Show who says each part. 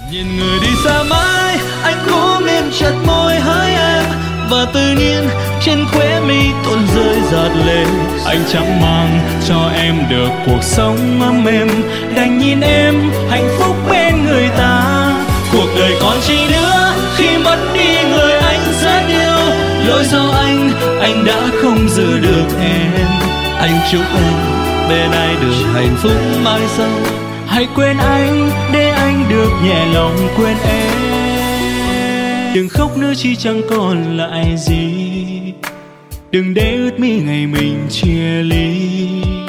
Speaker 1: Nhìn người đi xa mãi, anh cố mím chặt môi hỡi em, và tự nhiên trên khóe mi tuôn rơi giọt lệ. Anh chẳng mang cho em được cuộc sống ấm êm, đành nhìn em hạnh phúc bên người ta. Cuộc đời còn chi nữa khi mất đi người anh rất yêu. Lỗi do anh đã không giữ được em. Anh chúc em bên ai được hạnh phúc mãi sau. Hãy quên anh để anh được nhẹ lòng quên em. Đừng khóc nữa chỉ chẳng còn lại gì, đừng để ướt mi ngày mình chia ly.